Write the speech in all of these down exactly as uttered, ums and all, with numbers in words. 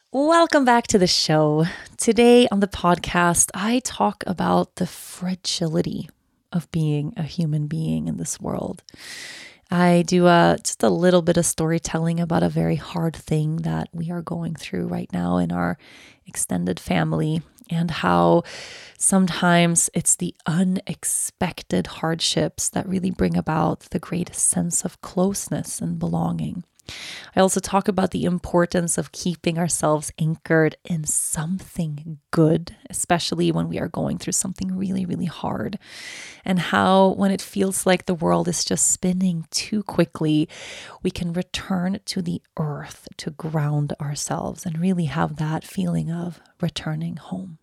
Welcome back to the show. Today on the podcast, I talk about the fragility of being a human being in this world. I do a, just a little bit of storytelling about a very hard thing that we are going through right now in our extended family, and how sometimes it's the unexpected hardships that really bring about the greatest sense of closeness and belonging. I also talk about the importance of keeping ourselves anchored in something good, especially when we are going through something really, really hard, and how when it feels like the world is just spinning too quickly, we can return to the earth to ground ourselves and really have that feeling of returning home.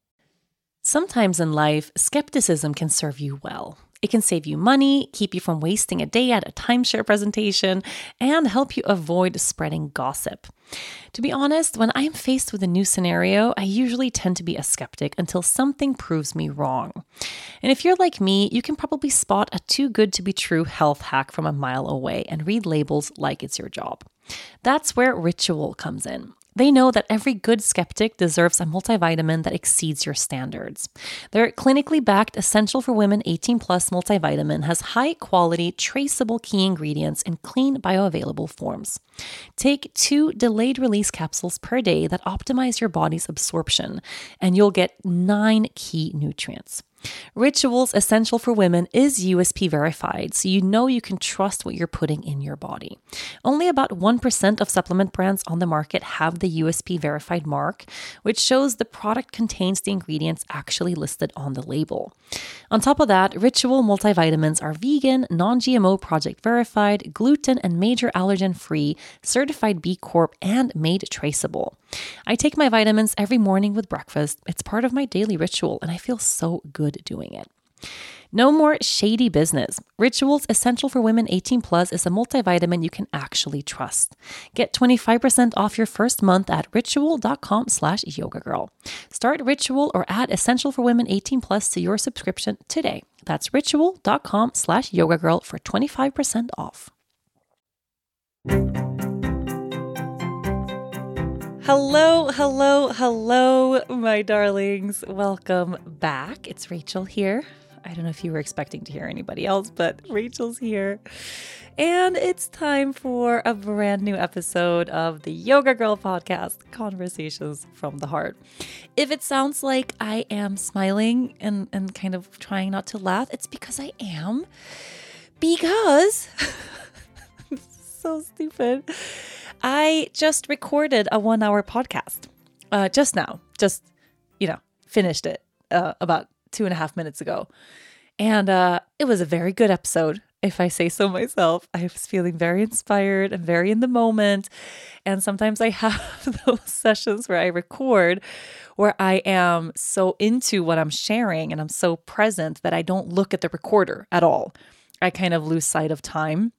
Sometimes in life, skepticism can serve you well. It can save you money, keep you from wasting a day at a timeshare presentation, and help you avoid spreading gossip. To be honest, when I'm faced with a new scenario, I usually tend to be a skeptic until something proves me wrong. And if you're like me, you can probably spot a too good to be true health hack from a mile away and read labels like it's your job. That's where Ritual comes in. They know that every good skeptic deserves a multivitamin that exceeds your standards. Their clinically backed Essential for Women eighteen plus multivitamin has high quality, traceable key ingredients in clean, bioavailable forms. Take two delayed release capsules per day that optimize your body's absorption, and you'll get nine key nutrients. Ritual's Essential for Women is U S P verified, so you know you can trust what you're putting in your body. Only about one percent of supplement brands on the market have the U S P verified mark, which shows the product contains the ingredients actually listed on the label. On top of that, Ritual multivitamins are vegan, non-G M O project verified, gluten and major allergen free, certified B Corp, and made traceable. I take my vitamins every morning with breakfast. It's part of my daily ritual, and I feel so good doing it. No more shady business. Ritual's Essential for Women eighteen plus is a multivitamin you can actually trust. Get twenty-five percent off your first month at ritual.com slash yoga girl. Start Ritual or add Essential for Women eighteen plus to your subscription today. That's ritual.com slash yoga girl for twenty-five percent off. Hello, hello, hello, my darlings. Welcome back. It's Rachel here. I don't know if you were expecting to hear anybody else, but Rachel's here. And it's time for a brand new episode of the Yoga Girl podcast, Conversations from the Heart. If it sounds like I am smiling and, and kind of trying not to laugh, it's because I am. Because, so stupid. I just recorded a one hour podcast uh, just now, just, you know, finished it uh, about two and a half minutes ago. And uh, it was a very good episode, if I say so myself. I was feeling very inspired and very in the moment. And sometimes I have those sessions where I record where I am so into what I'm sharing and I'm so present that I don't look at the recorder at all. I kind of lose sight of time.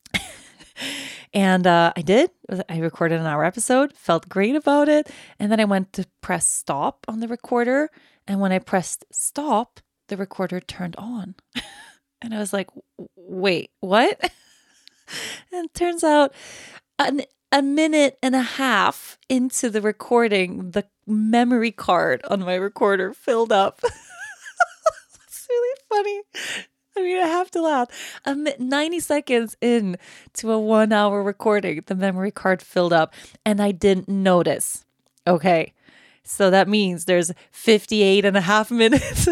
And uh, I did. I recorded an hour episode, felt great about it. And then I went to press stop on the recorder. And when I pressed stop, the recorder turned on. And I was like, wait, what? And it turns out an, a minute and a half into the recording, the memory card on my recorder filled up. It's really funny. I mean, I have to laugh. Um, ninety seconds in to a one hour recording, the memory card filled up and I didn't notice. Okay. So that means there's fifty-eight and a half minutes of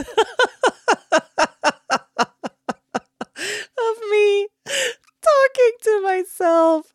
me talking to myself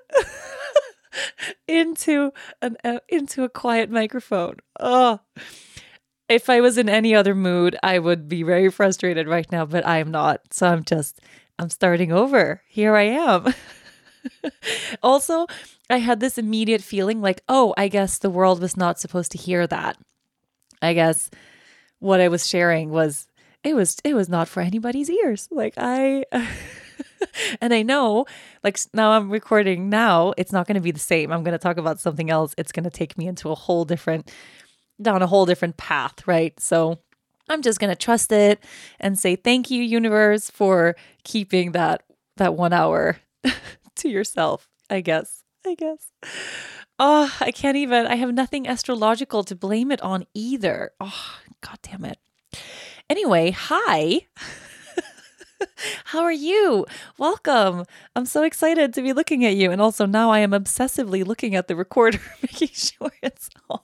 into an uh, into a quiet microphone. Oh. If I was in any other mood, I would be very frustrated right now, but I am not. So I'm just, I'm starting over. Here I am. Also, I had this immediate feeling like, oh, I guess the world was not supposed to hear that. I guess what I was sharing was, it was, it was not for anybody's ears. Like I, and I know, like now I'm recording now, it's not going to be the same. I'm going to talk about something else. It's going to take me into a whole different down a whole different path, right? So I'm just going to trust it and say, thank you, universe, for keeping that, that one hour to yourself, I guess. I guess. Oh, I can't even. I have nothing astrological to blame it on either. Oh, God damn it. Anyway, hi. How are you? Welcome. I'm so excited to be looking at you. And also now I am obsessively looking at the recorder, making sure it's on.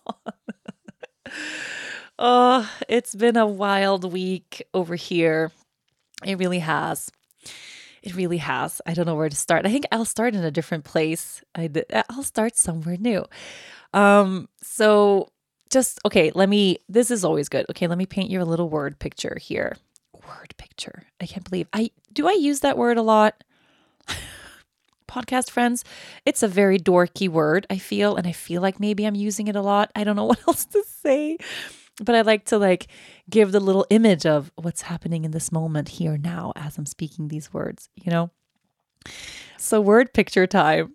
Oh, it's been a wild week over here. It really has. It really has. I don't know where to start. I think I'll start in a different place. I did, I'll start somewhere new. Um, so just, okay, let me, this is always good. Okay, let me paint you a little word picture here. Word picture. I can't believe I, do I use that word a lot? Podcast friends, it's a very dorky word, I feel, and I feel like maybe I'm using it a lot. I don't know what else to say, but I like to like give the little image of what's happening in this moment here now as I'm speaking these words, you know? So word picture time.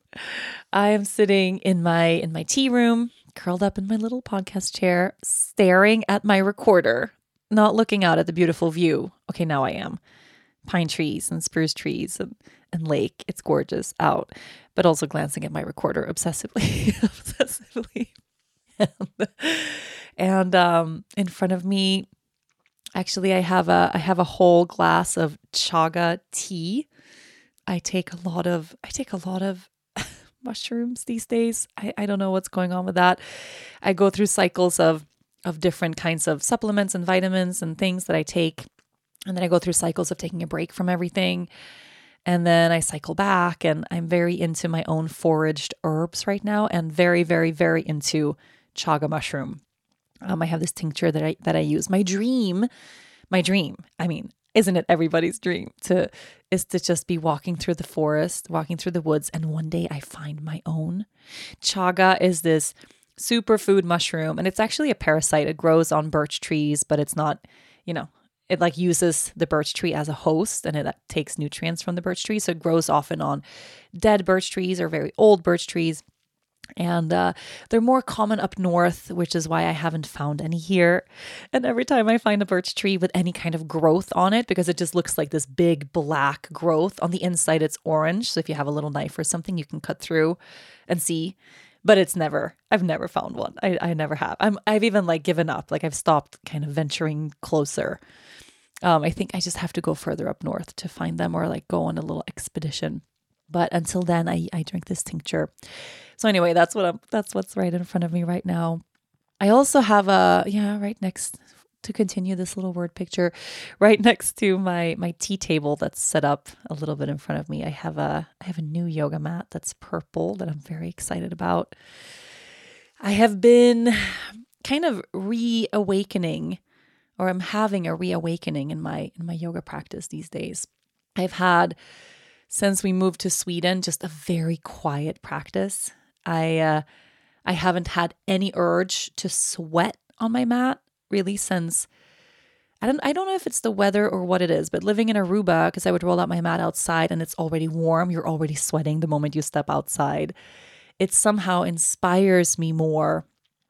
I am sitting in my in my tea room, curled up in my little podcast chair, staring at my recorder, not looking out at the beautiful view. Okay, now I am. Pine trees and spruce trees and, and lake. It's gorgeous out, but also glancing at my recorder obsessively, obsessively. and and um, in front of me, actually, I have a I have a whole glass of chaga tea. I take a lot of I take a lot of mushrooms these days. I, I don't know what's going on with that. I go through cycles of of different kinds of supplements and vitamins and things that I take. And then I go through cycles of taking a break from everything. And then I cycle back, and I'm very into my own foraged herbs right now, and very, very, very into chaga mushroom. Um, I have this tincture that I that I use. My dream, my dream, I mean, isn't it everybody's dream to is to just be walking through the forest, walking through the woods, and one day I find my own. Chaga is this superfood mushroom, and it's actually a parasite. It grows on birch trees, but it's not, you know, it like uses the birch tree as a host, and it takes nutrients from the birch tree. So it grows often on dead birch trees or very old birch trees. And uh, they're more common up north, which is why I haven't found any here. And every time I find a birch tree with any kind of growth on it, because it just looks like this big black growth, on the inside it's orange. So if you have a little knife or something, you can cut through and see. But it's never, I've never found one. I, I never have. I'm, I've even like given up. Like I've stopped kind of venturing closer. Um, I think I just have to go further up north to find them, or like go on a little expedition. But until then, I, I drink this tincture. So anyway, that's what I'm, that's what's right in front of me right now. I also have a, yeah, right next, to continue this little word picture, right next to my my tea table that's set up a little bit in front of me. I have a I have a new yoga mat that's purple that I'm very excited about. I have been kind of reawakening, or I'm having a reawakening in my in my yoga practice these days. I've had, since we moved to Sweden, just a very quiet practice. I uh, I haven't had any urge to sweat on my mat really since, I don't I don't know if it's the weather or what it is, but living in Aruba, because I would roll out my mat outside and it's already warm, you're already sweating the moment you step outside. It somehow inspires me more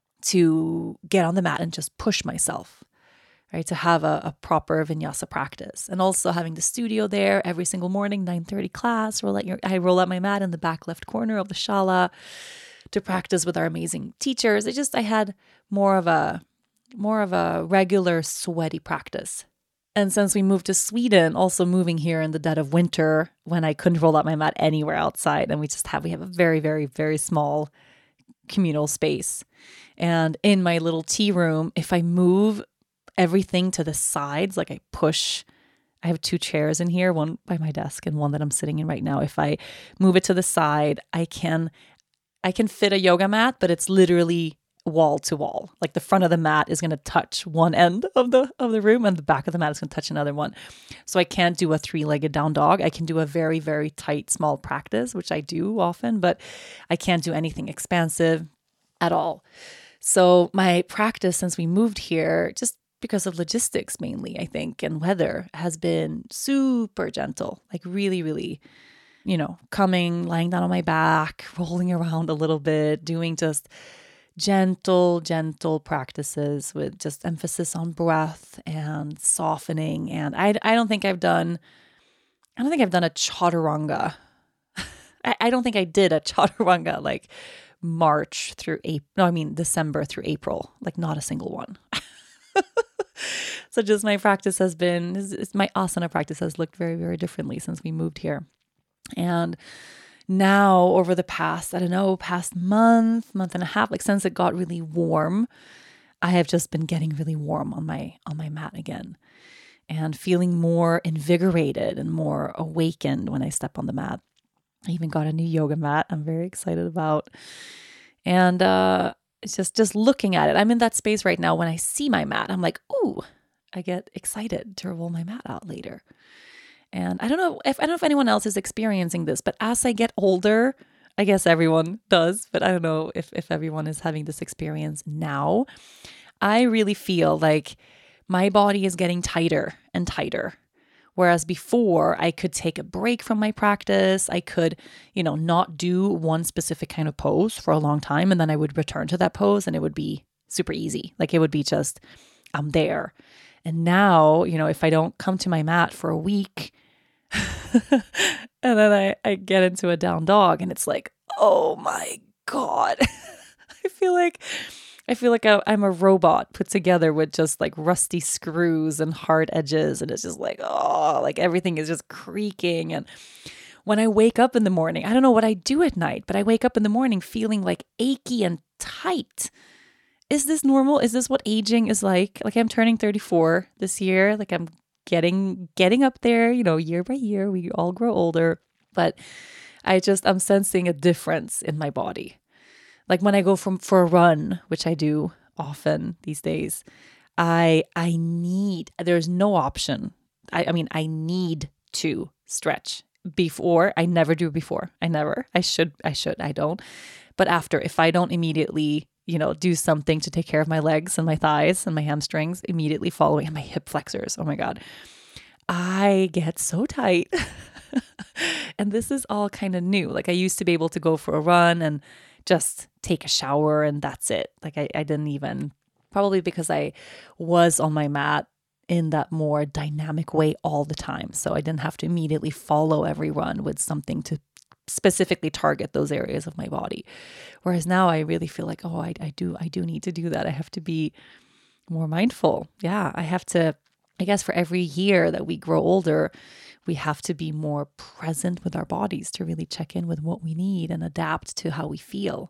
to get on the mat and just push myself, right? To have a, a proper vinyasa practice. And also having the studio there every single morning, nine thirty class, roll out your, I roll out my mat in the back left corner of the shala to practice with our amazing teachers. It just, I had more of a, more of a regular sweaty practice. And since we moved to Sweden, also moving here in the dead of winter when I couldn't roll out my mat anywhere outside, and we just have, we have a very, very, very small communal space. And in my little tea room, if I move everything to the sides, like I push, I have two chairs in here, one by my desk and one that I'm sitting in right now. If I move it to the side, I can, I can fit a yoga mat, but it's literally wall to wall. Like the front of the mat is going to touch one end of the of the room, and the back of the mat is going to touch another one. So I can't do a three-legged down dog. I can do a very, very tight, small practice, which I do often, but I can't do anything expansive at all. So my practice since we moved here, just because of logistics mainly, I think, and weather, has been super gentle, like really, really, you know, coming, lying down on my back, rolling around a little bit, doing just gentle, gentle practices with just emphasis on breath and softening. And I, I don't think I've done, I don't think I've done a chaturanga. I, I don't think I did a chaturanga like March through April. No, I mean December through April, like not a single one. So just my practice has been, my asana practice has looked very, very differently since we moved here. And now over the past, I don't know, past month, month and a half, like since it got really warm, I have just been getting really warm on my on my mat again and feeling more invigorated and more awakened when I step on the mat. I even got a new yoga mat I'm very excited about. And uh, it's just, just looking at it. I'm in that space right now. When I see my mat, I'm like, ooh, I get excited to roll my mat out later. And I don't know if I don't know if anyone else is experiencing this, but as I get older, I guess everyone does, but I don't know if, if everyone is having this experience now. I really feel like my body is getting tighter and tighter. Whereas before I could take a break from my practice, I could, you know, not do one specific kind of pose for a long time. And then I would return to that pose and it would be super easy. Like it would be just, I'm there. And now, you know, if I don't come to my mat for a week and then I, I get into a down dog and it's like, oh my God, I feel like I feel like I, I'm a robot put together with just like rusty screws and hard edges. And it's just like, oh, like everything is just creaking. And when I wake up in the morning, I don't know what I do at night, but I wake up in the morning feeling like achy and tight. Is this normal? Is this what aging is like? Like I'm turning thirty-four this year. Like I'm getting, getting up there, you know, year by year, we all grow older, but I just, I'm sensing a difference in my body. Like when I go from for a run, which I do often these days, I I need, there's no option. I, I mean, I need to stretch. Before, I never do before. I never. I should, I should, I don't. But after, if I don't immediately, you know, do something to take care of my legs and my thighs and my hamstrings, immediately following, and my hip flexors, oh my God, I get so tight. And this is all kind of new. Like I used to be able to go for a run and just take a shower and that's it. Like I, I didn't even, probably because I was on my mat in that more dynamic way all the time. So I didn't have to immediately follow every run with something to specifically target those areas of my body. Whereas now I really feel like, oh, I, I do, I do need to do that. I have to be more mindful. Yeah, I have to, I guess for every year that we grow older, we have to be more present with our bodies to really check in with what we need and adapt to how we feel.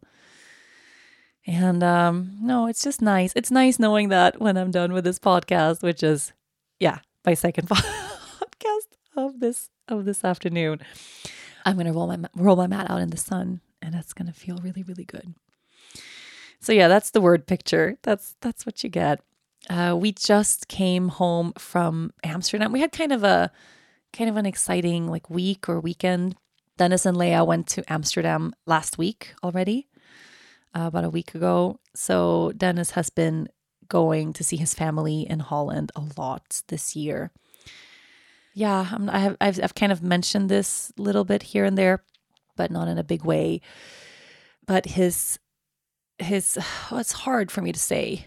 And um, no, it's just nice. It's nice knowing that when I'm done with this podcast, which is, yeah, my second podcast of this of this afternoon, I'm gonna roll my roll my mat out in the sun, and that's gonna feel really, really good. So yeah, that's the word picture. That's that's what you get. Uh, we just came home from Amsterdam. We had kind of a kind of an exciting like week or weekend. Dennis and Leah went to Amsterdam last week already, uh, about a week ago. So Dennis has been going to see his family in Holland a lot this year. Yeah, I'm, I have, I've, I've kind of mentioned this a little bit here and there, but not in a big way. But his, his, oh, it's hard for me to say.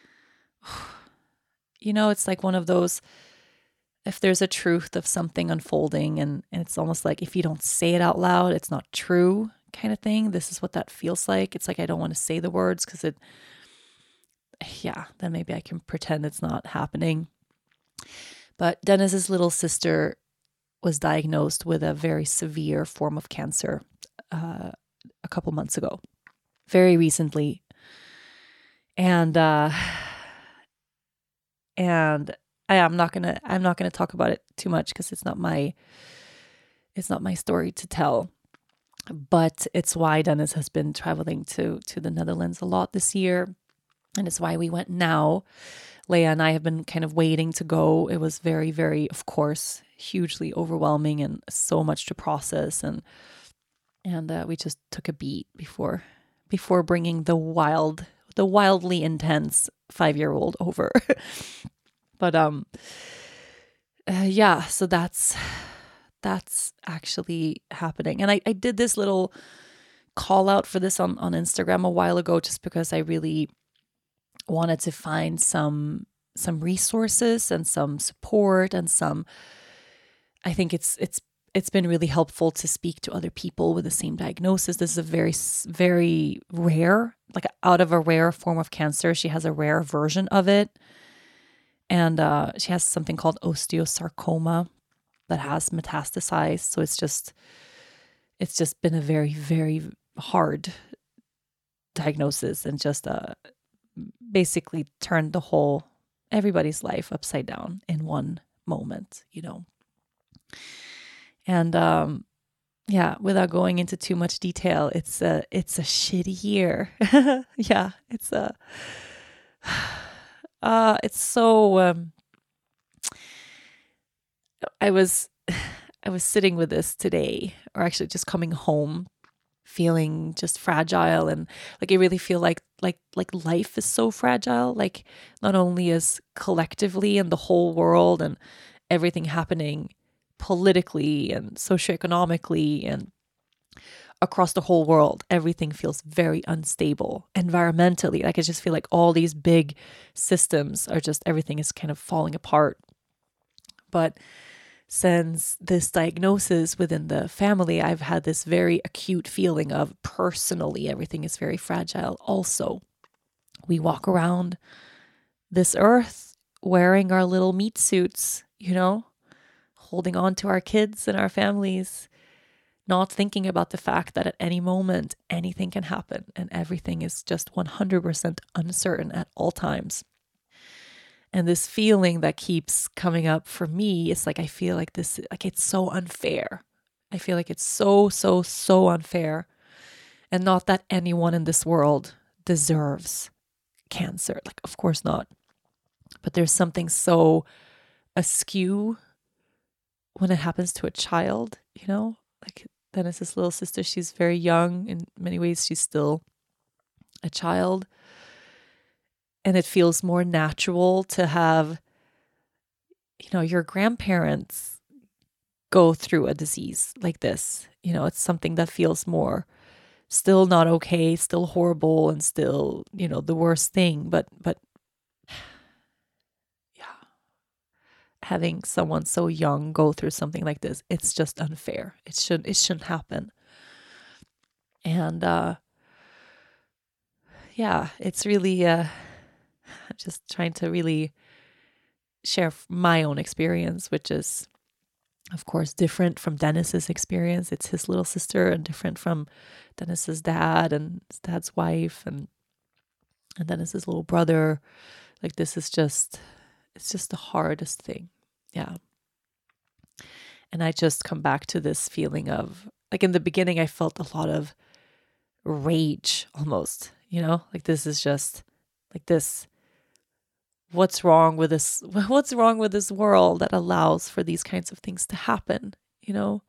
You know, it's like one of those, if there's a truth of something unfolding and, and it's almost like if you don't say it out loud, it's not true kind of thing. This is what that feels like. It's like I don't want to say the words because it, yeah, then maybe I can pretend it's not happening. But Dennis's little sister was diagnosed with a very severe form of cancer uh, a couple months ago, very recently. And, uh, and I am not going to, I'm not going to talk about it too much because it's not my, it's not my story to tell, but it's why Dennis has been traveling to, to the Netherlands a lot this year. And it's why we went now. Leah and I have been kind of waiting to go. It was very, very, of course, hugely overwhelming and so much to process. And, and uh, we just took a beat before, before bringing the wild, the wildly intense five-year-old over. But um, uh, yeah, so that's that's actually happening. And I, I did this little call out for this on, on Instagram a while ago, just because I really wanted to find some some resources and some support and some. I think it's it's it's been really helpful to speak to other people with the same diagnosis. This is a very, very rare, like out of a rare form of cancer. She has a rare version of it. And uh, she has something called osteosarcoma that has metastasized. So it's just, it's just been a very, very hard diagnosis, and just uh, basically turned the whole, everybody's life upside down in one moment, you know. And um, yeah, without going into too much detail, it's a it's a shitty year. yeah, it's a uh, it's so. Um, I was I was sitting with this today, or actually just coming home, feeling just fragile, and like I really feel like like like life is so fragile. Like not only is collectively and the whole world and everything happening politically and socioeconomically and across the whole world, everything feels very unstable. Environmentally, like I just feel like all these big systems are just, everything is kind of falling apart. But since this diagnosis within the family, I've had this very acute feeling of personally everything is very fragile also. We walk around this earth wearing our little meat suits, you know, holding on to our kids and our families, not thinking about the fact that at any moment anything can happen and everything is just one hundred percent uncertain at all times. And this feeling that keeps coming up for me is like, I feel like this, like it's so unfair. I feel like it's so, so, so unfair. And not that anyone in this world deserves cancer. Like, of course not. But there's something so askew when it happens to a child, you know, like Dennis's little sister, she's very young. In many ways, she's still a child. And it feels more natural to have, you know, your grandparents go through a disease like this. You know, it's something that feels more still not okay, still horrible, and still, you know, the worst thing. But, but yeah, having someone so young go through something like this, it's just unfair. It should, it shouldn't happen. And, uh, yeah, it's really, uh, I'm just trying to really share my own experience, which is, of course, different from Dennis's experience. It's his little sister, and different from Dennis's dad and his dad's wife, and and Dennis's little brother. Like, this is just, it's just the hardest thing. Yeah. And I just come back to this feeling of, like, in the beginning, I felt a lot of rage almost, you know, like this is just like this. What's wrong with this? What's wrong with this world that allows for these kinds of things to happen, you know?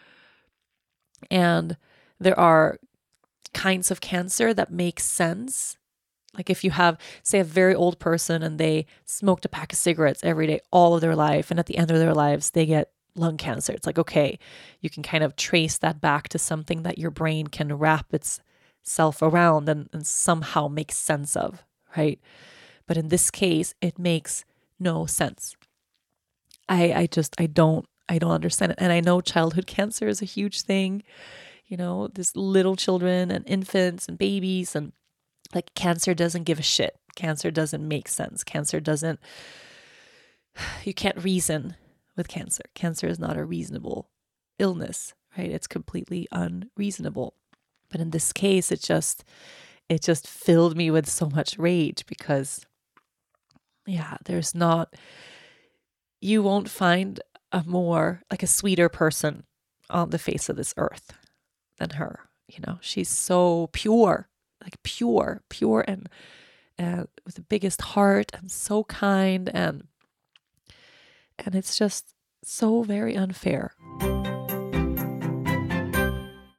And there are kinds of cancer that make sense. Like if you have, say, a very old person and they smoked a pack of cigarettes every day, all of their life, and at the end of their lives, they get lung cancer. It's like, okay, you can kind of trace that back to something that your brain can wrap itself around and, and somehow make sense of, right? But in this case, it makes no sense. I I just, I don't, I don't understand it. And I know childhood cancer is a huge thing, you know, this little children and infants and babies, and like cancer doesn't give a shit. Cancer doesn't make sense. Cancer doesn't, you can't reason with cancer. Cancer is not a reasonable illness, right? It's completely unreasonable. But in this case, it just, it just filled me with so much rage because, yeah, there's not, you won't find a more, like a sweeter person on the face of this earth than her. You know, she's so pure, like pure, pure and uh, with the biggest heart, and so kind, and and it's just so very unfair.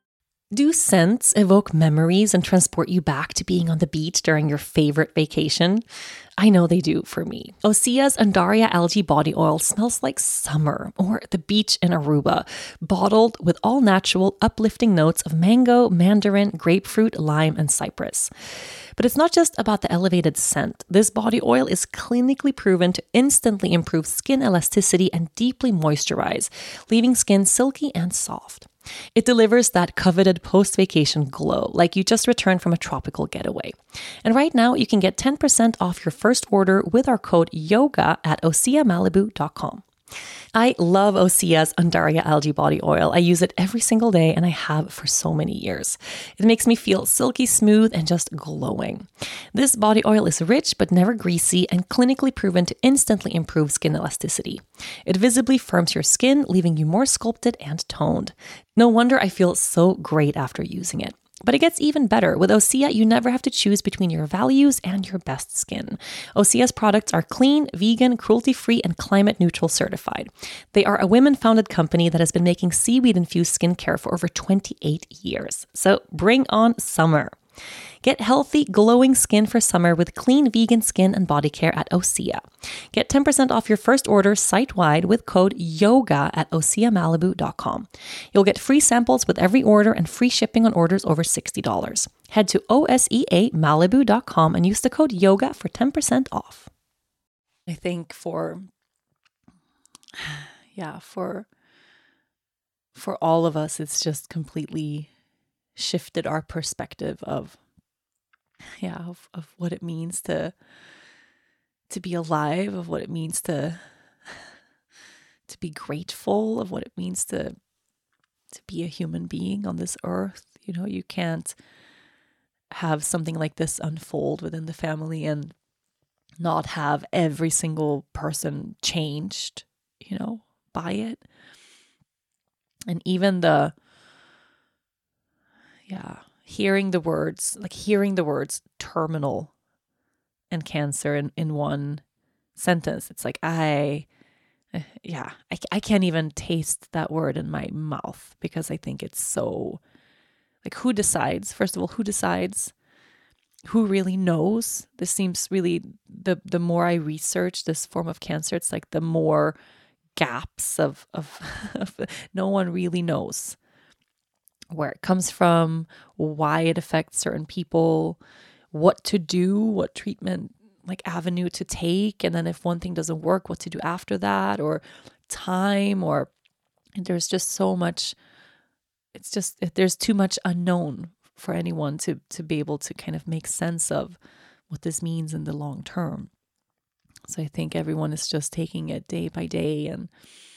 Do scents evoke memories and transport you back to being on the beach during your favorite vacation? I know they do for me. Osea's Undaria Algae Body Oil smells like summer or the beach in Aruba, bottled with all natural, uplifting notes of mango, mandarin, grapefruit, lime, and cypress. But it's not just about the elevated scent. This body oil is clinically proven to instantly improve skin elasticity and deeply moisturize, leaving skin silky and soft. It delivers that coveted post-vacation glow, like you just returned from a tropical getaway. And right now, you can get ten percent off your first order with our code YOGA at osea malibu dot com. I love Osea's Undaria Algae Body Oil. I use it every single day and I have for so many years. It makes me feel silky smooth and just glowing. This body oil is rich but never greasy and clinically proven to instantly improve skin elasticity. It visibly firms your skin, leaving you more sculpted and toned. No wonder I feel so great after using it. But it gets even better. With Osea, you never have to choose between your values and your best skin. Osea's products are clean, vegan, cruelty-free, and climate-neutral certified. They are a women-founded company that has been making seaweed-infused skincare for over twenty-eight years. So bring on summer. Get healthy, glowing skin for summer with clean vegan skin and body care at Osea. Get ten percent off your first order site-wide with code YOGA at osea malibu dot com. You'll get free samples with every order and free shipping on orders over sixty dollars. Head to osea malibu dot com and use the code YOGA for ten percent off. I think for, yeah, for, for all of us, it's just completely shifted our perspective of, yeah, of, of what it means to, to be alive, of what it means to, to be grateful, of what it means to, to be a human being on this earth. You know, you can't have something like this unfold within the family and not have every single person changed, you know, by it. And even the, yeah, hearing the words, like hearing the words terminal and cancer in, in one sentence. It's like, I, yeah, I, I can't even taste that word in my mouth because I think it's so, like, who decides? First of all, who decides? Who really knows? This seems really, the the more I research this form of cancer, it's like the more gaps of, of, of no one really knows where it comes from, why it affects certain people, what to do, what treatment, like avenue to take. And then if one thing doesn't work, what to do after that, or time, or there's just so much, it's just, there's too much unknown for anyone to, to be able to kind of make sense of what this means in the long term. So I think everyone is just taking it day by day. And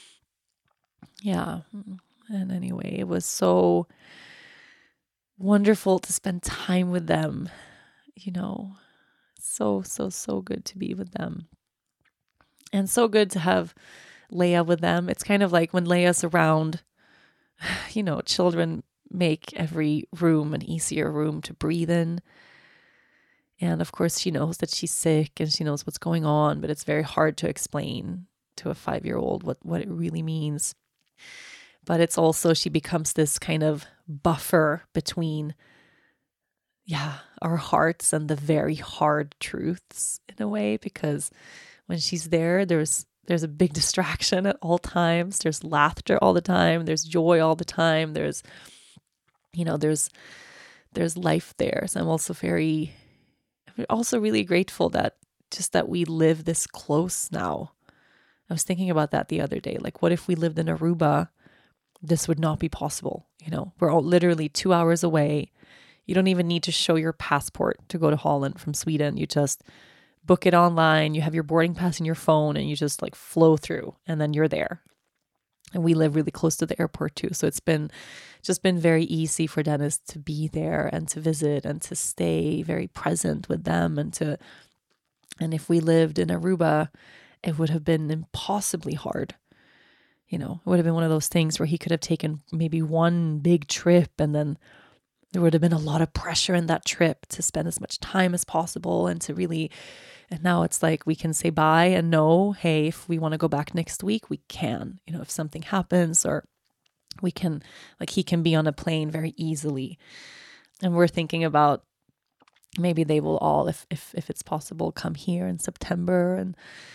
yeah. And anyway, it was so wonderful to spend time with them, you know, so, so, so good to be with them. And so good to have Leia with them. It's kind of like when Leia's around, you know, children make every room an easier room to breathe in. And of course, she knows that she's sick and she knows what's going on, but it's very hard to explain to a five-year-old what, what it really means. But it's also, she becomes this kind of buffer between, yeah, our hearts and the very hard truths in a way, because when she's there, there's there's a big distraction at all times. There's laughter all the time. There's joy all the time. There's, you know, there's there's life there. So I'm also very, I'm also really grateful that just that we live this close now. I was thinking about that the other day. Like, what if we lived in Aruba? This would not be possible. You know, we're all literally two hours away. You don't even need to show your passport to go to Holland from Sweden. You just book it online. You have your boarding pass in your phone and you just like flow through and then you're there. And we live really close to the airport too. So it's been just been very easy for Dennis to be there and to visit and to stay very present with them. And to, and if we lived in Aruba, it would have been impossibly hard. You know, it would have been one of those things where he could have taken maybe one big trip and then there would have been a lot of pressure in that trip to spend as much time as possible and to really, and now it's like we can say bye and know, hey, if we want to go back next week, we can, you know, if something happens or we can, like he can be on a plane very easily. And we're thinking about maybe they will all, if if if it's possible, come here in September. And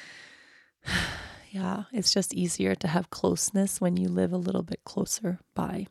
yeah, it's just easier to have closeness when you live a little bit closer by.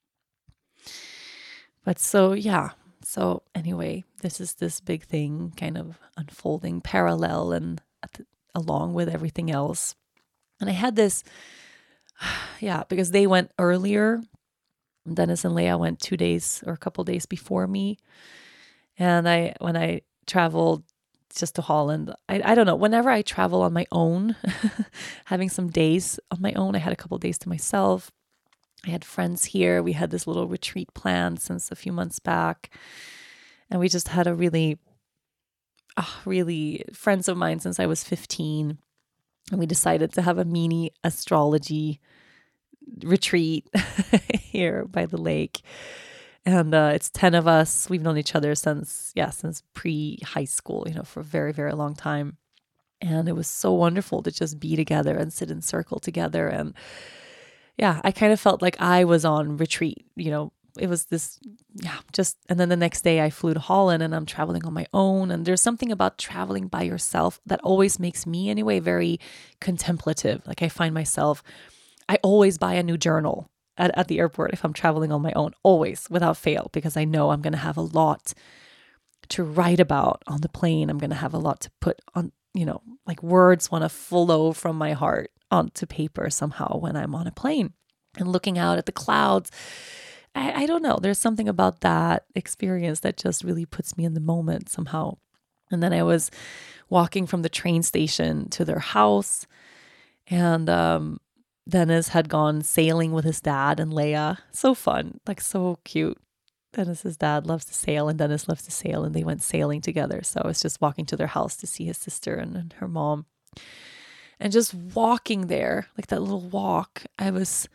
But so, yeah. So anyway, this is this big thing kind of unfolding parallel and at the, along with everything else. And I had this, yeah, because they went earlier. Dennis and Leia went two days or a couple days before me. And I, when I traveled just to Holland, I, I don't know, whenever I travel on my own, having some days on my own, I had a couple days to myself. I had friends here. We had this little retreat planned since a few months back. And we just had a really, oh, really friends of mine since I was fifteen. And we decided to have a mini astrology retreat here by the lake. And uh, it's ten of us. We've known each other since, yeah, since pre-high school, you know, for a very, very long time. And it was so wonderful to just be together and sit in circle together. And yeah, I kind of felt like I was on retreat, you know, it was this, yeah, just, and then the next day I flew to Holland and I'm traveling on my own. And there's something about traveling by yourself that always makes me anyway, very contemplative. Like I find myself, I always buy a new journal at, at the airport if I'm traveling on my own, always without fail, because I know I'm going to have a lot to write about on the plane. I'm going to have a lot to put on, you know, like words want to flow from my heart onto paper somehow when I'm on a plane and looking out at the clouds. I, I don't know. There's something about that experience that just really puts me in the moment somehow. And then I was walking from the train station to their house, and um, Dennis had gone sailing with his dad and Leia. So fun, like so cute. Dennis's dad loves to sail and Dennis loves to sail, and they went sailing together. So I was just walking to their house to see his sister and, and her mom. And just walking there, like that little walk, I was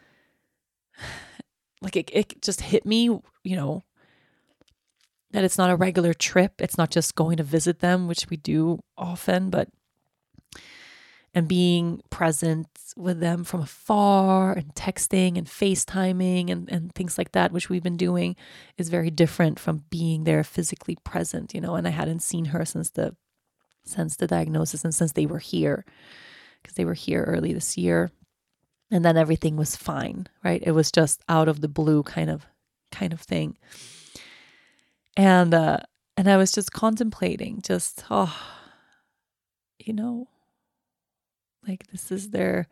like, it, it just hit me, you know, that it's not a regular trip. It's not just going to visit them, which we do often, but and being present with them from afar and texting and FaceTiming and, and things like that, which we've been doing, is very different from being there physically present, you know. And I hadn't seen her since the since the diagnosis and since they were here, because they were here early this year. And then everything was fine, right? It was just out of the blue kind of kind of thing. And uh, and I was just contemplating, just, oh, you know, like this is their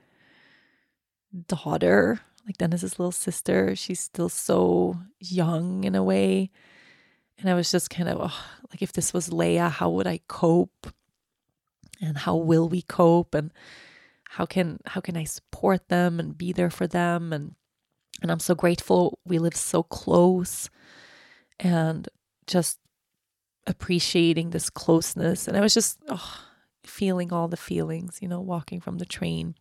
daughter, like Dennis's little sister. She's still so young in a way. And I was just kind of, oh, like if this was Leia, how would I cope? And how will we cope? And how can how can I support them and be there for them? And and I'm so grateful we live so close, and just appreciating this closeness. And I was just oh, feeling all the feelings, you know, walking from the train.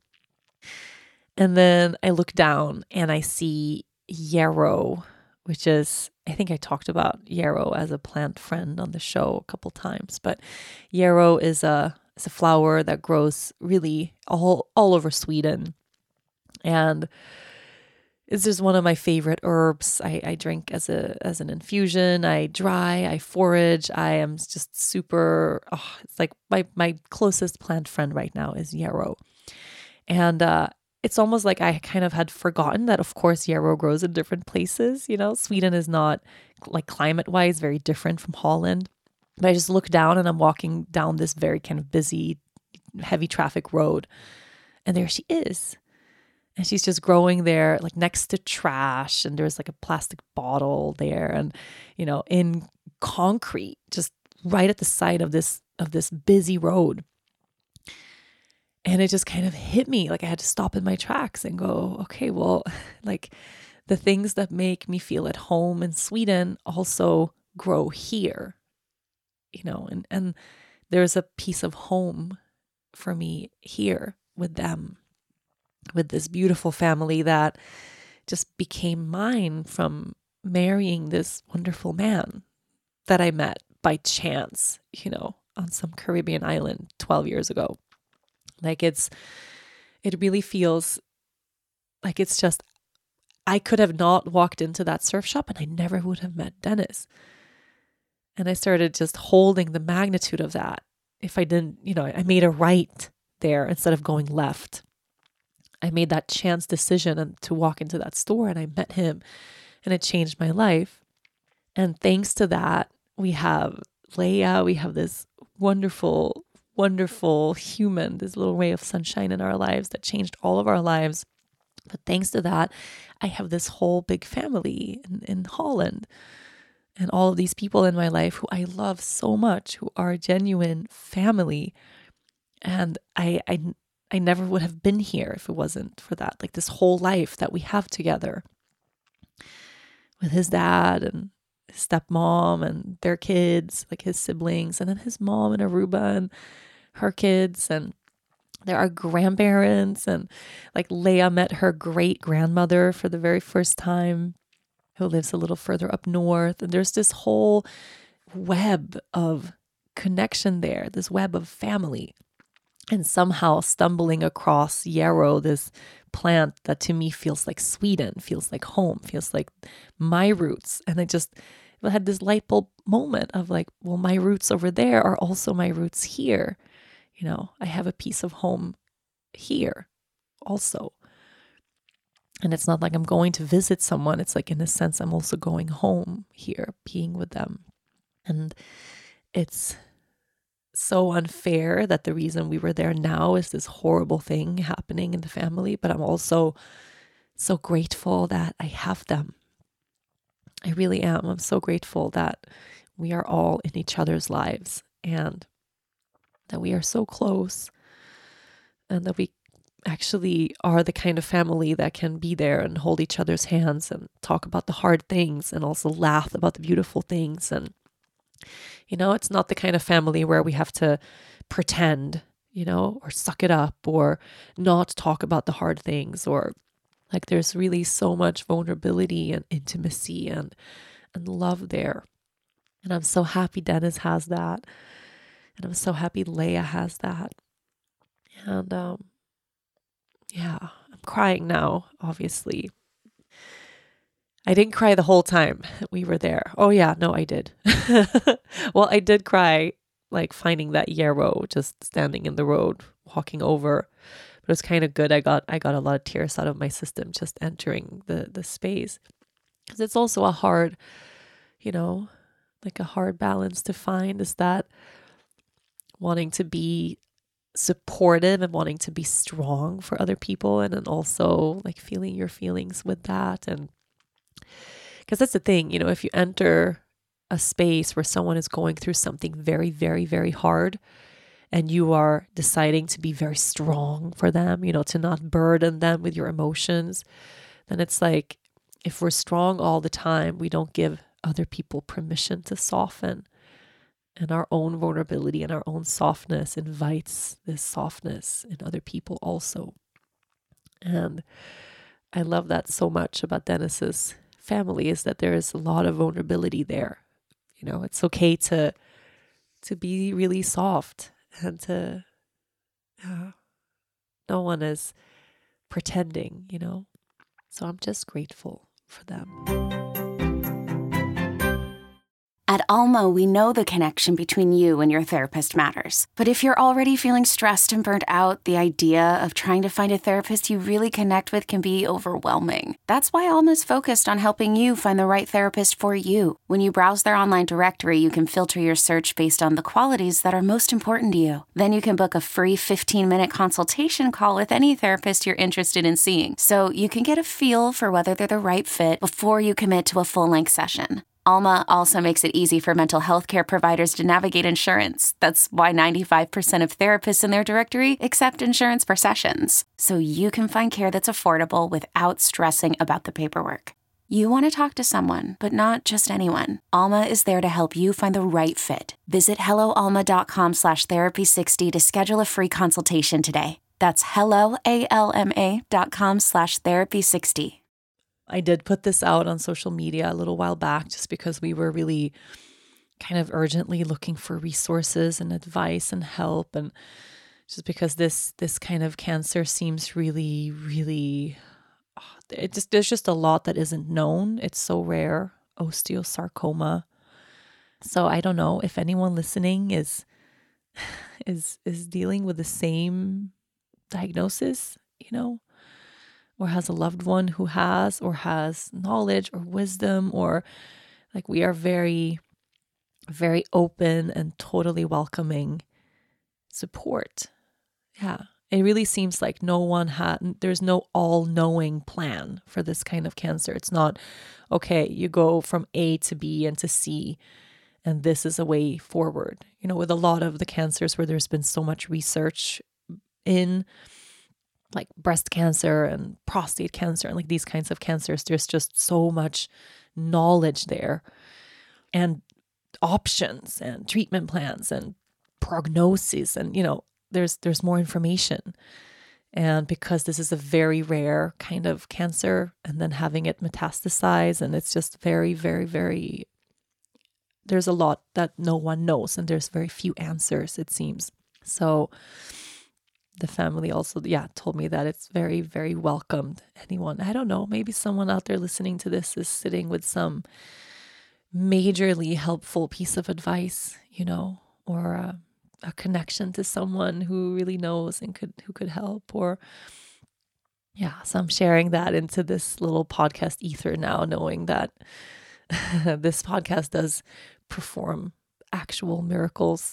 And then I look down and I see yarrow, which is, I think I talked about yarrow as a plant friend on the show a couple times, but yarrow is a It's a flower that grows really all all over Sweden, and it's just one of my favorite herbs. I, I drink as a as an infusion. I dry. I forage. I am just super. Oh, it's like my my closest plant friend right now is yarrow, and uh, it's almost like I kind of had forgotten that. Of course, yarrow grows in different places. You know, Sweden is not, like, climate wise very different from Holland. But I just look down and I'm walking down this very kind of busy, heavy traffic road. And there she is. And she's just growing there, like next to trash. And there's like a plastic bottle there. And, you know, in concrete, just right at the side of this, of this busy road. And it just kind of hit me. Like I had to stop in my tracks and go, okay, well, like the things that make me feel at home in Sweden also grow here. You know, and, and there's a piece of home for me here with them, with this beautiful family that just became mine from marrying this wonderful man that I met by chance, you know, on some Caribbean island twelve years ago. Like it's, it really feels like it's just I could have not walked into that surf shop and I never would have met Dennis. And I started just holding the magnitude of that. If I didn't, you know, I made a right there instead of going left. I made that chance decision and to walk into that store and I met him and it changed my life. And thanks to that, we have Leia, we have this wonderful, wonderful human, this little ray of sunshine in our lives that changed all of our lives. But thanks to that, I have this whole big family in, in Holland and all of these people in my life who I love so much, who are genuine family. And I, I, I never would have been here if it wasn't for that. Like this whole life that we have together with his dad and his stepmom and their kids, like his siblings, and then his mom in Aruba and her kids. And there are grandparents, and like Leia met her great grandmother for the very first time, who lives a little further up north. And there's this whole web of connection there, this web of family. And somehow stumbling across yarrow, this plant that to me feels like Sweden, feels like home, feels like my roots. And I just had this light bulb moment of like, well, my roots over there are also my roots here. You know, I have a piece of home here also. And it's not like I'm going to visit someone. It's like, in a sense, I'm also going home here, being with them. And it's so unfair that the reason we were there now is this horrible thing happening in the family. But I'm also so grateful that I have them. I really am. I'm so grateful that we are all in each other's lives and that we are so close and that we actually are the kind of family that can be there and hold each other's hands and talk about the hard things and also laugh about the beautiful things. And, you know, it's not the kind of family where we have to pretend, you know, or suck it up or not talk about the hard things, or like there's really so much vulnerability and intimacy and, and love there. And I'm so happy Dennis has that. And I'm so happy Leia has that. And um, yeah, I'm crying now, obviously. I didn't cry the whole time we were there. Oh yeah, no, I did. Well, I did cry, like finding that yarrow, just standing in the road, walking over. But it was kind of good. I got I got a lot of tears out of my system just entering the, the space. Because it's also a hard, you know, like a hard balance to find, is that wanting to be supportive and wanting to be strong for other people, and then also like feeling your feelings with that. And because that's the thing, you know, if you enter a space where someone is going through something very, very, very hard, and you are deciding to be very strong for them, you know, to not burden them with your emotions, then it's like, if we're strong all the time, we don't give other people permission to soften. And our own vulnerability and our own softness invites this softness in other people also. And I love that so much about Dennis's family, is that there is a lot of vulnerability there. You know, it's okay to to be really soft and to, uh, no one is pretending, you know. So I'm just grateful for them. At Alma, we know the connection between you and your therapist matters. But if you're already feeling stressed and burnt out, the idea of trying to find a therapist you really connect with can be overwhelming. That's why Alma's focused on helping you find the right therapist for you. When you browse their online directory, you can filter your search based on the qualities that are most important to you. Then you can book a free fifteen-minute consultation call with any therapist you're interested in seeing, so you can get a feel for whether they're the right fit before you commit to a full-length session. Alma also makes it easy for mental health care providers to navigate insurance. That's why ninety-five percent of therapists in their directory accept insurance for sessions, so you can find care that's affordable without stressing about the paperwork. You want to talk to someone, but not just anyone. Alma is there to help you find the right fit. Visit helloalma.com slash therapy60 to schedule a free consultation today. That's helloalma.com slash therapy60. I did put this out on social media a little while back just because we were really kind of urgently looking for resources and advice and help, and just because this this kind of cancer seems really, really it just, there's just a lot that isn't known. It's so rare, osteosarcoma. So I don't know if anyone listening is, is, is dealing with the same diagnosis, you know, or has a loved one who has, or has knowledge or wisdom, or like, we are very, very open and totally welcoming support. Yeah. It really seems like no one had, there's no all-knowing plan for this kind of cancer. It's not, okay, you go from A to B and to C, and this is a way forward. You know, with a lot of the cancers where there's been so much research in, like breast cancer and prostate cancer and like these kinds of cancers, there's just so much knowledge there, and options and treatment plans and prognosis, and, you know, there's there's more information. And because this is a very rare kind of cancer, and then having it metastasize, and it's just very, very, very, there's a lot that no one knows, and there's very few answers, it seems. So the family also, yeah, told me that it's very, very welcomed. Anyone, I don't know, maybe someone out there listening to this is sitting with some majorly helpful piece of advice, you know, or uh, a connection to someone who really knows and could, who could help, or yeah. So I'm sharing that into this little podcast ether now, knowing that this podcast does perform actual miracles.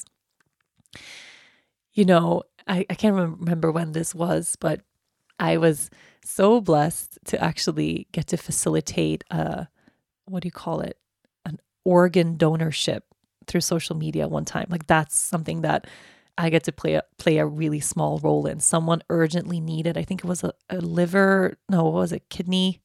You know, I, I can't remember when this was, but I was so blessed to actually get to facilitate a, what do you call it? An organ donorship through social media one time. Like, that's something that I get to play a, play a really small role in. Someone urgently needed, I think it was a, a liver, no, what was it? Kidney.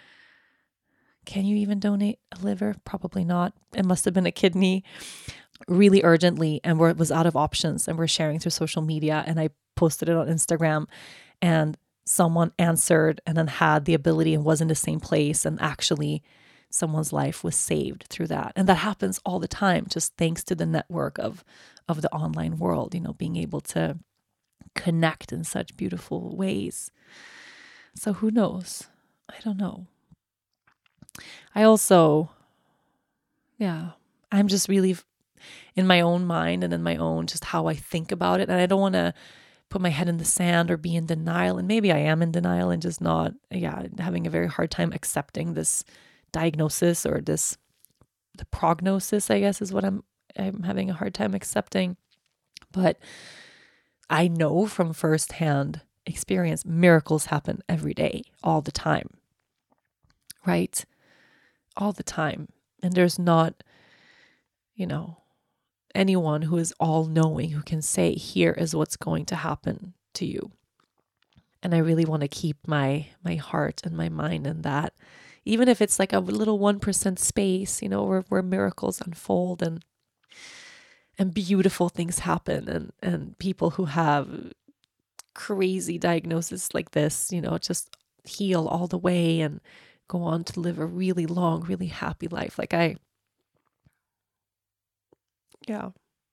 Can you even donate a liver? Probably not. It must have been a kidney, really urgently, and where it was out of options, and we're sharing through social media, and I posted it on Instagram, and someone answered and then had the ability and was in the same place, and actually someone's life was saved through that. And that happens all the time, just thanks to the network of of the online world, you know, being able to connect in such beautiful ways. So who knows? I don't know. I also, yeah, I'm just really in my own mind and in my own, just how I think about it. And I don't want to put my head in the sand or be in denial. And maybe I am in denial and just not, yeah, having a very hard time accepting this diagnosis, or this, the prognosis, I guess, is what I'm, I'm having a hard time accepting. But I know from firsthand experience, miracles happen every day, all the time, right? All the time. And there's not, you know, anyone who is all knowing who can say, here is what's going to happen to you. And I really want to keep my, my heart and my mind in that, even if it's like a little one percent space, you know, where, where miracles unfold and, and beautiful things happen, and, and people who have crazy diagnosis like this, you know, just heal all the way and go on to live a really long, really happy life. Like I, yeah.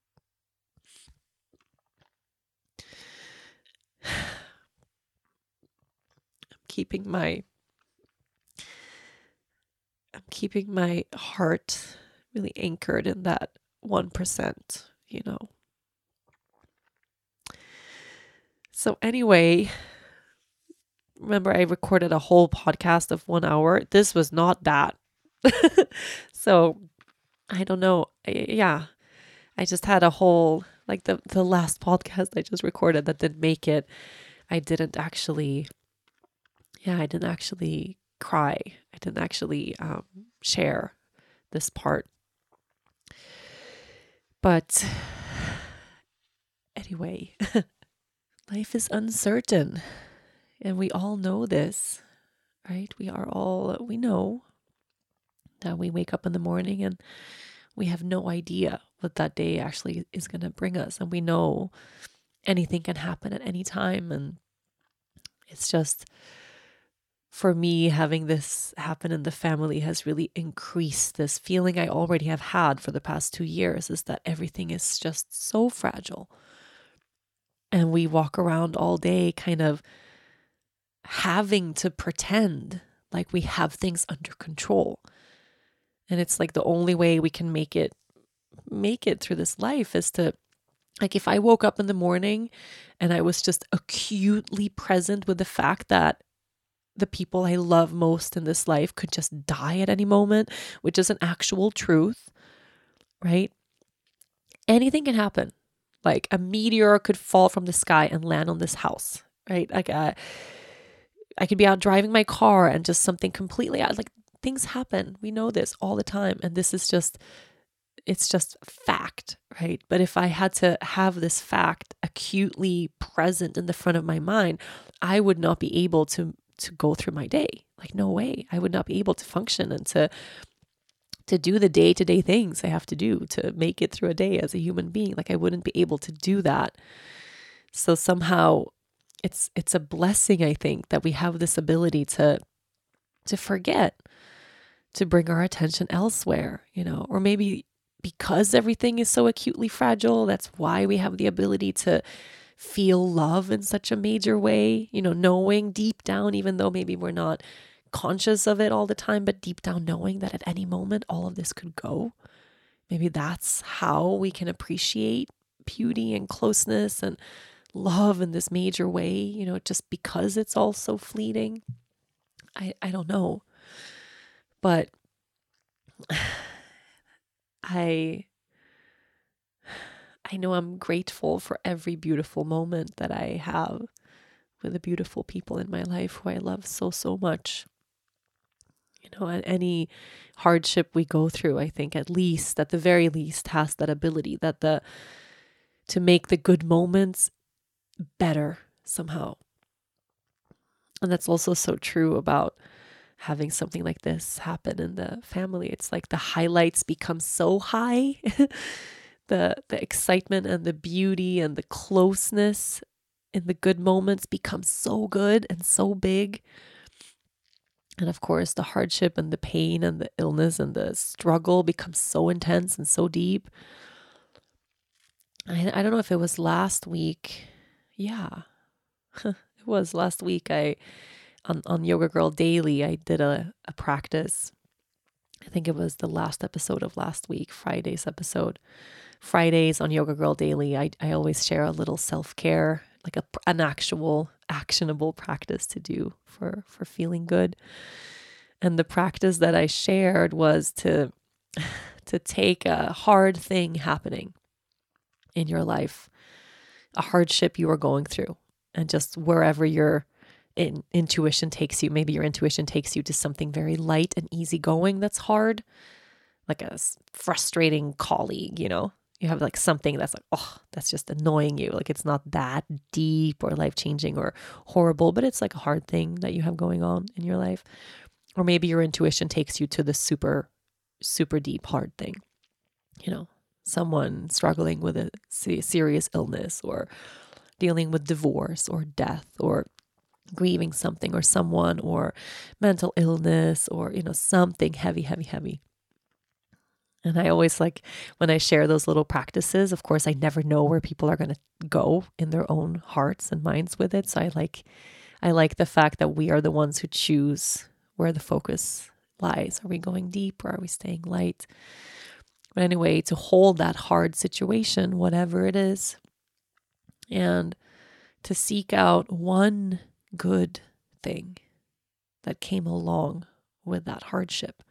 I'm keeping my, I'm keeping my heart really anchored in that one percent, you know. So anyway, remember I recorded a whole podcast of one hour. This was not that. So I don't know. I, yeah. I just had a whole, like the, the last podcast I just recorded that didn't make it. I didn't actually, yeah, I didn't actually cry. I didn't actually um, share this part. But anyway, life is uncertain. And we all know this, right? We are all, we know that we wake up in the morning and we have no idea what that day actually is going to bring us. And we know anything can happen at any time. And it's just, for me, having this happen in the family has really increased this feeling I already have had for the past two years, is that everything is just so fragile. And we walk around all day kind of having to pretend like we have things under control. And it's like the only way we can make it make it through this life is to, like, if I woke up in the morning and I was just acutely present with the fact that the people I love most in this life could just die at any moment, which is an actual truth, right? Anything can happen. Like a meteor could fall from the sky and land on this house, right? Like uh, I could be out driving my car and just something completely out, like things happen. We know this all the time. And this is just, it's just fact, right? But if I had to have this fact acutely present in the front of my mind, I would not be able to to go through my day. Like, no way. I would not be able to function and to to do the day-to-day things I have to do to make it through a day as a human being. Like, I wouldn't be able to do that. So somehow it's it's a blessing, I think, that we have this ability to to forget, to bring our attention elsewhere, you know, or maybe because everything is so acutely fragile, that's why we have the ability to feel love in such a major way, you know, knowing deep down, even though maybe we're not conscious of it all the time, but deep down knowing that at any moment all of this could go. Maybe that's how we can appreciate beauty and closeness and love in this major way, you know, just because it's all so fleeting. I, I don't know. But I I know I'm grateful for every beautiful moment that I have with the beautiful people in my life who I love so, so much. You know, and any hardship we go through, I think at least, at the very least, has that ability that the to make the good moments better somehow. And that's also so true about having something like this happen in the family. It's like the highlights become so high. the the excitement and the beauty and the closeness in the good moments become so good and so big. And of course, the hardship and the pain and the illness and the struggle becomes so intense and so deep. I, I don't know if it was last week. Yeah, it was last week. I on, on Yoga Girl Daily, I did a, a practice. I think it was the last episode of last week, Friday's episode. Fridays on Yoga Girl Daily, I, I always share a little self-care, like a, an actual actionable practice to do for, for feeling good. And the practice that I shared was to, to take a hard thing happening in your life, a hardship you are going through, and just wherever your in, intuition takes you, maybe your intuition takes you to something very light and easygoing that's hard, like a frustrating colleague, you know, you have like something that's like, oh, that's just annoying you. Like it's not that deep or life-changing or horrible, but it's like a hard thing that you have going on in your life. Or maybe your intuition takes you to the super, super deep, hard thing, you know, someone struggling with a serious illness or dealing with divorce or death or grieving something or someone or mental illness or, you know, something heavy, heavy, heavy. And I always like when I share those little practices, of course, I never know where people are going to go in their own hearts and minds with it. So I like, I like the fact that we are the ones who choose where the focus lies. Are we going deep or are we staying light? But anyway, to hold that hard situation, whatever it is, and to seek out one good thing that came along with that hardship.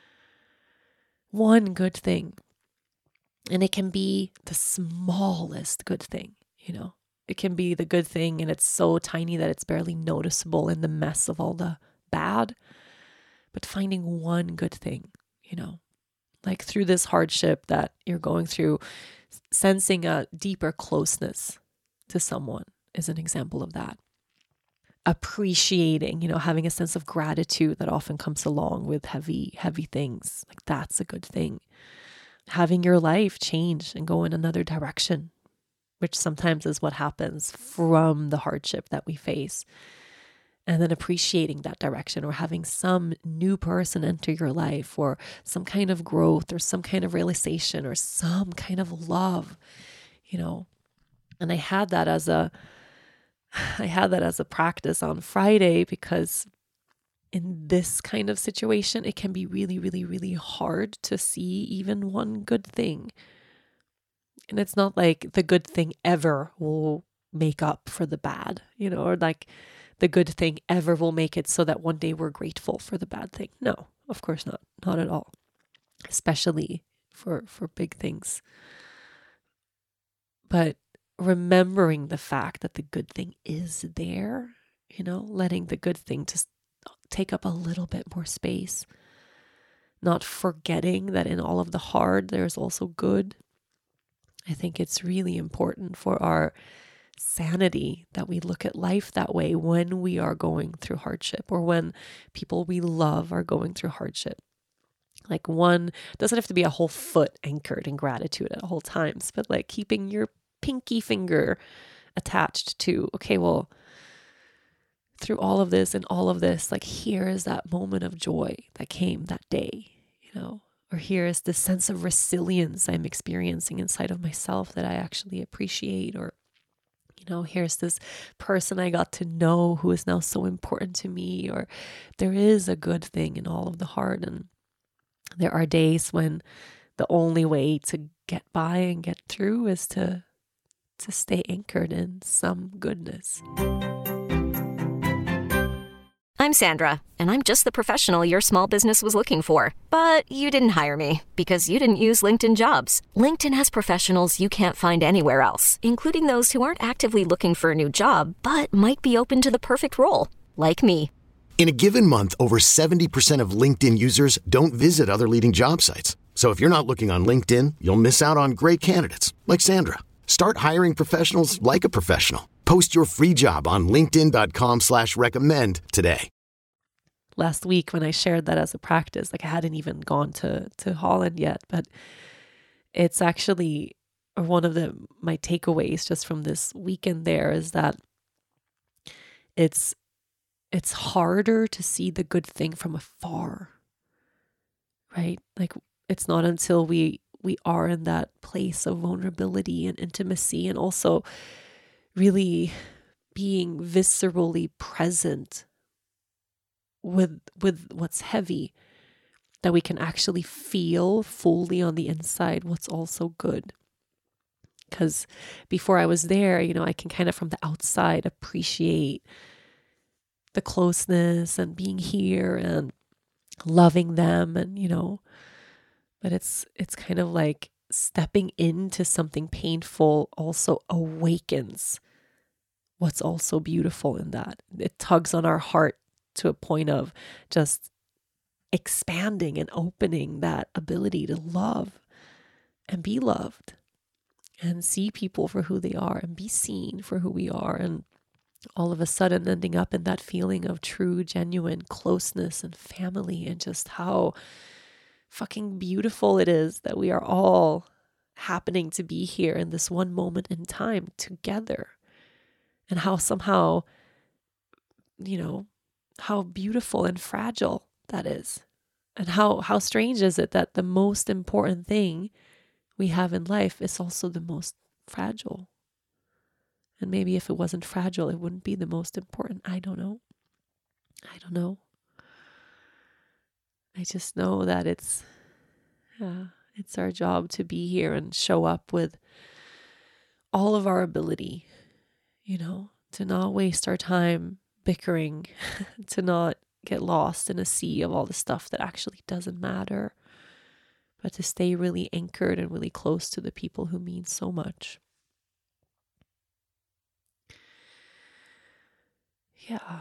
One good thing. And it can be the smallest good thing, you know. It can be the good thing and it's so tiny that it's barely noticeable in the mess of all the bad. But finding one good thing, you know, like through this hardship that you're going through, sensing a deeper closeness to someone is an example of that. Appreciating, you know, having a sense of gratitude that often comes along with heavy, heavy things. Like that's a good thing. Having your life change and go in another direction, which sometimes is what happens from the hardship that we face. And then appreciating that direction or having some new person enter your life or some kind of growth or some kind of realization or some kind of love, you know. And I had that as a I had that as a practice on Friday because in this kind of situation, it can be really, really, really hard to see even one good thing. And it's not like the good thing ever will make up for the bad, you know, or like the good thing ever will make it so that one day we're grateful for the bad thing. No, of course not. Not at all. Especially for, for big things. But remembering the fact that the good thing is there, you know, letting the good thing just take up a little bit more space. Not forgetting that in all of the hard, there's also good. I think it's really important for our sanity that we look at life that way when we are going through hardship or when people we love are going through hardship. Like one doesn't have to be a whole foot anchored in gratitude at all times, but like keeping your pinky finger attached to, okay, well, through all of this and all of this, like here is that moment of joy that came that day, you know, or here is this sense of resilience I'm experiencing inside of myself that I actually appreciate, or, you know, here's this person I got to know who is now so important to me, or there is a good thing in all of the hard. And there are days when the only way to get by and get through is to to stay anchored in some goodness. I'm Sandra, and I'm just the professional your small business was looking for. But you didn't hire me because you didn't use LinkedIn Jobs. LinkedIn has professionals you can't find anywhere else, including those who aren't actively looking for a new job, but might be open to the perfect role, like me. In a given month, over seventy percent of LinkedIn users don't visit other leading job sites. So if you're not looking on LinkedIn, you'll miss out on great candidates like Sandra. Start hiring professionals like a professional. Post your free job on linkedin.com slash recommend today. Last week when I shared that as a practice, like I hadn't even gone to, to Holland yet, but it's actually one of the my takeaways just from this weekend there is that it's it's harder to see the good thing from afar, right? Like it's not until we we are in that place of vulnerability and intimacy and also really being viscerally present with with what's heavy that we can actually feel fully on the inside what's also good. Because before I was there, you know, I can kind of from the outside appreciate the closeness and being here and loving them, and you know, but it's it's kind of like stepping into something painful also awakens what's also beautiful in that. It tugs on our heart to a point of just expanding and opening that ability to love and be loved and see people for who they are and be seen for who we are, and all of a sudden ending up in that feeling of true, genuine closeness and family, and just how fucking beautiful it is that we are all happening to be here in this one moment in time together, and how somehow, you know, how beautiful and fragile that is, and how how strange is it that the most important thing we have in life is also the most fragile. And maybe if it wasn't fragile, it wouldn't be the most important. I don't know. I don't know. I just know that it's uh, it's our job to be here and show up with all of our ability, you know, to not waste our time bickering, to not get lost in a sea of all the stuff that actually doesn't matter, but to stay really anchored and really close to the people who mean so much. Yeah.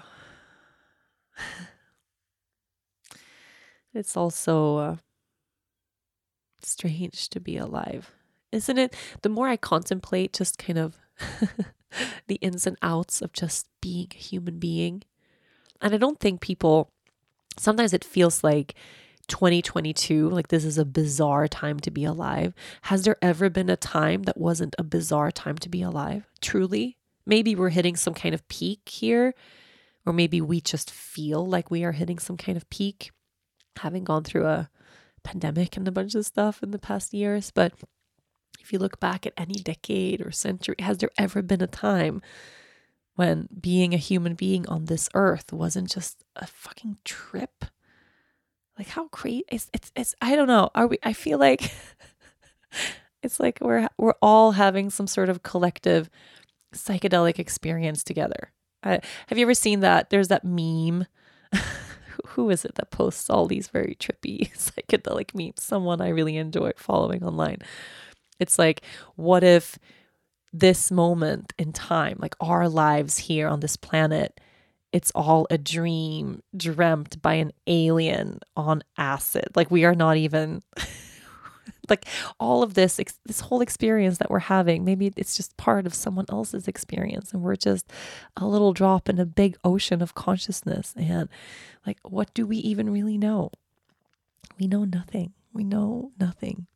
It's also uh, strange to be alive, isn't it? The more I contemplate just kind of the ins and outs of just being a human being, and I don't think people, sometimes it feels like twenty twenty-two, like this is a bizarre time to be alive. Has there ever been a time that wasn't a bizarre time to be alive? Truly? Maybe we're hitting some kind of peak here, or maybe we just feel like we are hitting some kind of peak, having gone through a pandemic and a bunch of stuff in the past years. But if you look back at any decade or century, has there ever been a time when being a human being on this earth wasn't just a fucking trip. Like how crazy it's, it's, it's, I don't know. Are we, I feel like it's like we're, we're all having some sort of collective psychedelic experience together. I, have you ever seen that? There's that meme. Who is it that posts all these very trippy psychedelic memes? Someone I really enjoy following online. It's like, what if this moment in time, like our lives here on this planet, it's all a dream dreamt by an alien on acid? Like we are not even like all of this, ex- this whole experience that we're having, maybe it's just part of someone else's experience and we're just a little drop in a big ocean of consciousness. And like, what do we even really know? We know nothing. We know nothing.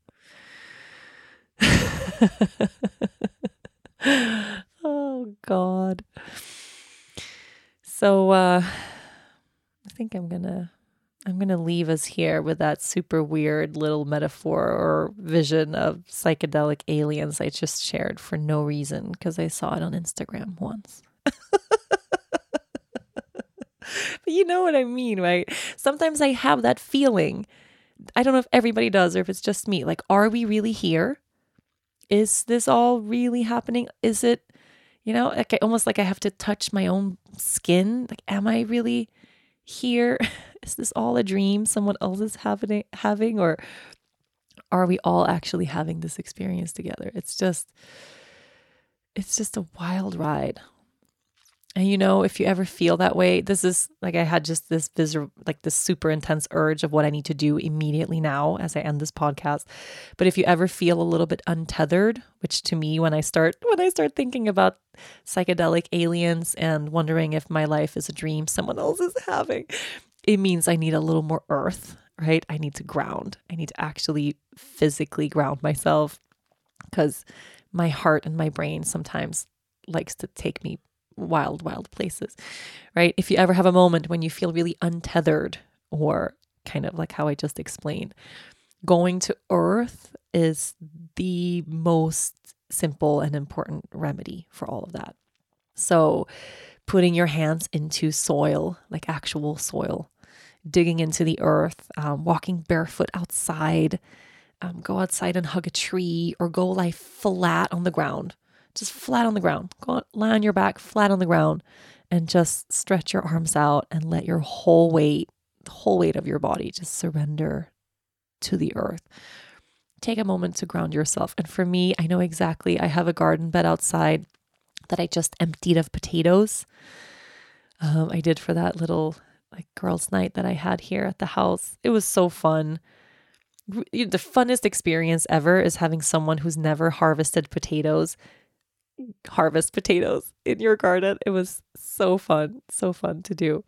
Oh God. So uh I think I'm gonna I'm gonna leave us here with that super weird little metaphor or vision of psychedelic aliens I just shared for no reason because I saw it on Instagram once. But you know what I mean, right? Sometimes I have that feeling. I don't know if everybody does or if it's just me. Like, are we really here? Is this all really happening? Is it, you know, like I, almost like I have to touch my own skin? Like, am I really here? Is this all a dream someone else is having, having, or are we all actually having this experience together? It's just, it's just a wild ride. And you know, if you ever feel that way, this is like I had just this visceral, like this super intense urge of what I need to do immediately now as I end this podcast. But if you ever feel a little bit untethered, which to me, when I start when I start thinking about psychedelic aliens and wondering if my life is a dream someone else is having, it means I need a little more earth, right? I need to ground. I need to actually physically ground myself because my heart and my brain sometimes likes to take me wild, wild places, right? If you ever have a moment when you feel really untethered or kind of like how I just explained, going to earth is the most simple and important remedy for all of that. So putting your hands into soil, like actual soil, digging into the earth, um, walking barefoot outside, um, go outside and hug a tree or go lie flat on the ground. Just flat on the ground. Go lie on your back, flat on the ground, and just stretch your arms out and let your whole weight, the whole weight of your body just surrender to the earth. Take a moment to ground yourself. And for me, I know exactly, I have a garden bed outside that I just emptied of potatoes. Um, I did for that little like girls' night that I had here at the house. It was so fun. The funnest experience ever is having someone who's never harvested potatoes harvest potatoes in your garden. It was so fun, so fun to do.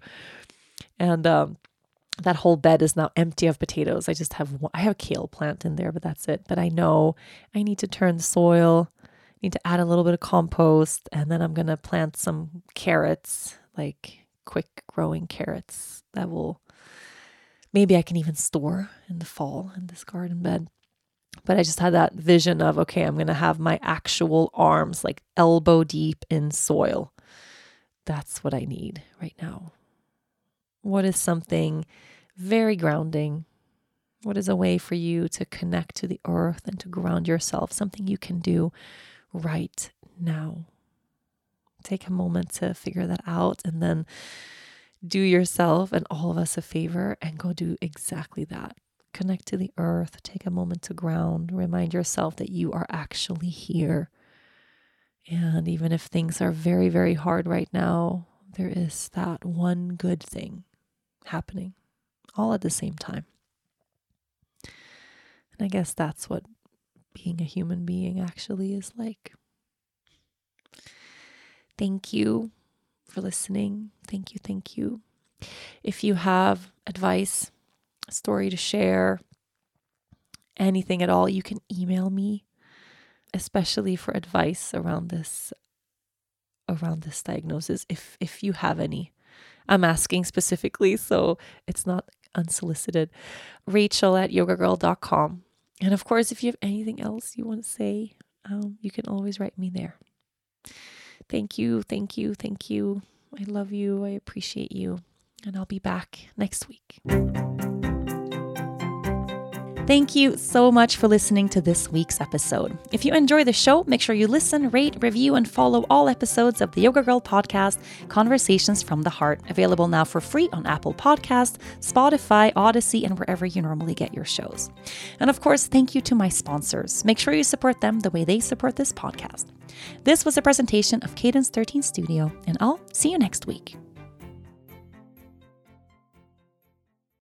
And um, that whole bed is now empty of potatoes. I just have one, I have a kale plant in there, but that's it. But I know I need to turn the soil, need to add a little bit of compost, and then I'm going to plant some carrots, like quick growing carrots that will, maybe I can even store in the fall in this garden bed. But I just had that vision of, okay, I'm going to have my actual arms like elbow deep in soil. That's what I need right now. What is something very grounding? What is a way for you to connect to the earth and to ground yourself? Something you can do right now. Take a moment to figure that out and then do yourself and all of us a favor and go do exactly that. Connect to the earth, take a moment to ground, remind yourself that you are actually here. And even if things are very, very hard right now, there is that one good thing happening all at the same time. And I guess that's what being a human being actually is like. Thank you for listening. Thank you, thank you. If you have advice, a story to share, anything at all, you can email me, especially for advice around this around this diagnosis, if if you have any. I'm asking specifically, so it's not unsolicited. Rachel at yoga girl dot com. And of course, if you have anything else you want to say, um, you can always write me there. Thank you, thank you, thank you. I love you. I appreciate you. And I'll be back next week. Thank you so much for listening to this week's episode. If you enjoy the show, make sure you listen, rate, review, and follow all episodes of the Yoga Girl podcast, Conversations from the Heart, available now for free on Apple Podcasts, Spotify, Odyssey, and wherever you normally get your shows. And of course, thank you to my sponsors. Make sure you support them the way they support this podcast. This was a presentation of Cadence thirteen Studio, and I'll see you next week.